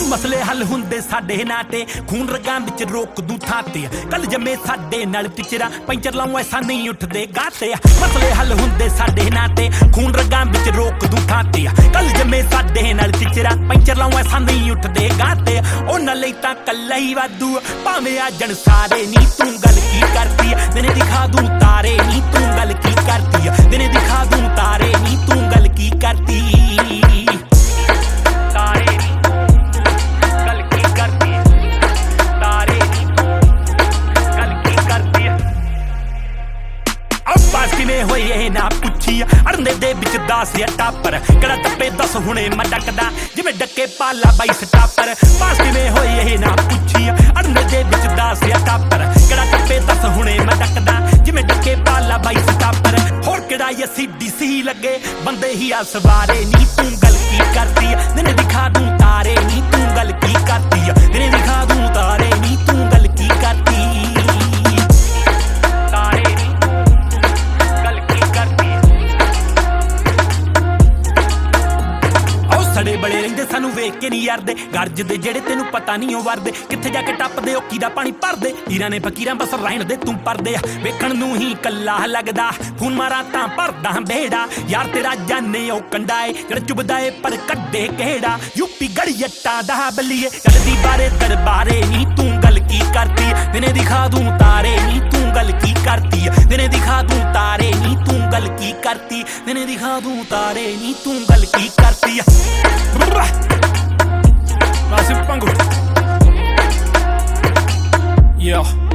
ਮਸਲੇ ਹੱਲ ਹੁੰਦੇ ਸਾਡੇ ਨਾਂ ਤੇ ਖੂਨ ਰਗਾਂ ਵਿੱਚ ਰੋਕ ਦੂ ਥਾਂ ਤੇ ਕੱਲ ਜੰਮੇ ਸਾਡੇ ਨਾਲ ਟਿਚਰਾ ਪੈਂਚਰ ਲਾਉਂ ਐਸਾ ਨਹੀਂ ਉੱਠਦੇ ਗਾਤੇ ਮਸਲੇ ਹੱਲ ਹੁੰਦੇ ਸਾਡੇ ਨਾਂ ਤੇ ਖੂਨ ਰਗਾਂ ਵਿੱਚ ਰੋਕ ਦੂ ਥਾਂ ਤੇ ਕੱਲ ਜੰਮੇ ਸਾਡੇ ਨਾਲ ਟਿਚਰਾ ਪੈਂਚਰ ਲਾਉਂ ਐਸਾ ਨਹੀਂ ਉੱਠਦੇ ਗਾਤੇ ਉਹਨਾਂ ਲਈ ਤਾਂ ਕੱਲਾ ਹੀ ਵਾਧੂ ਭਾਵੇਂ ਆ ਜਣ ਸਾਰੇ ਨੀ ਤੂੰ ਗੱਲ ਕੀ ਕਰਦੀ ਦਿਨੇ ਦਿਖਾ ਦੂੰ ਤਾਰੇ ਨੀ ਤੂੰ ਗੱਲ ਕੀ ਕਰਦੀ ਦਿਨੇ ਦਿਖਾ ਦੂੰ ਤਾਰੇ ਨੀ ਤੂੰ ਗੱਲ ਕੀ ਕਰਦੀ ਕਿਵੇਂ ਹੋਈ ਇਹ ਨਾ ਪੁੱਛੀ ਅੜਨੇ ਦੇ ਵਿੱਚ 10 ਟਾਪਰ ਕਿਹੜਾ ਟੱਪੇ 10 ਹੁਣੇ ਮੈਂ ਡੱਕਦਾ ਜਿਵੇਂ ਡੱਕੇ ਪਾਲਾ ਬਾਈ ਸਟਾਪਰ ਪਾਸ ਕਿਵੇਂ ਹੋਈ ਇਹ ਨਾ ਪੁੱਛੀ ਅੜਨੇ ਦੇ ਵਿੱਚ 10 ਟਾਪਰ ਕਿਹੜਾ ਟੱਪੇ 10 ਹੁਣੇ ਮੈਂ ਡੱਕਦਾ ਜਿਵੇਂ ਡੱਕੇ ਪਾਲਾ ਬਾਈ ਸਟਾਪਰ ਹੋਰ ਕਿਹੜਾ ਇਹ CDC ਲੱਗੇ ਬੰਦੇ ਹੀ ਆ ਸਵਾਰੇ ਨੀ ਤੂੰ ਗੱਲ ਕੀ ਕਰਦੀ ਦਿਨੇ ਦਿਖਾ ਦੂੰ ਤਾਰੇ ਨੀ ਤੂੰ ਗੱਲ ਕੀ ਕਰਦੀ ਦਿਨੇ ਦਿਖਾ ਦੂੰ ਤਾਰੇ ਨੀ ਤੂੰ ਗੱਲ ਕੀ ਕਰਦੀ ਸੜੇ ਬੜੇ ਰਹਿੰਦੇ ਸਾਨੂੰ ਵੇਖ ਕੇ ਨਹੀਂ ਯਾਰਦੇ ਗਰਜਦੇ ਜਿਹੜੇ ਤੈਨੂੰ ਪਤਾ ਨਹੀਂ ਉਹ ਵਰਦੇ ਕਿੱਥੇ ਜਾ ਕੇ ਟੱਪਦੇ ਉਹ ਕੀਦਾ ਪਾਣੀ ਭਰਦੇ ਹੀਰਾਂ ਨੇ ਫਕੀਰਾਂ ਬਸ ਰਹਿਣ ਦੇ ਤੂੰ ਪਰਦੇ ਵੇਖਣ ਨੂੰ ਹੀ ਕੱਲਾ ਲੱਗਦਾ ਫੋਨ ਮਾਰਾ ਤਾਂ ਭਰਦਾ ਬੇੜਾ ਯਾਰ ਤੇਰਾ ਜਾਨੇ ਉਹ ਕੰਡਾ ਏ ਜਿਹੜਾ ਚੁਬਦਾ ਏ ਪਰ ਕੱਢੇ ਕਿਹੜਾ ਯੂਪੀ ਗੜੀਅਟਾਂ ਦਾ ਬਲੀਏ ਚੱਲਦੀ ਬਾਰੇ ਦਰਬਾਰੇ ਨੀ ਤੂੰ ਗੱਲ ਕੀ ਕਰਦੀ ਦਿਨੇ ਦਿਖਾ ਦੂੰ ਤਾਰੇ ਨੀ ਤੂੰ ਗੱਲ ਕੀ ਕਰਦੀ ਦਿਨੇ ਦਿਖਾ ਦੂੰ ਤਾਰੇ ਨੀ ਤੂੰ ਗੱਲ ਕੀ ਕਰਦੀ ਦਿਨੇ ਦਿਖਾ ਦੂੰ ਤਾਰੇ ਨੀ ਤੂੰ ਗੱਲ ਕੀ ਕਰਦੀ Massive Pango. Yeah.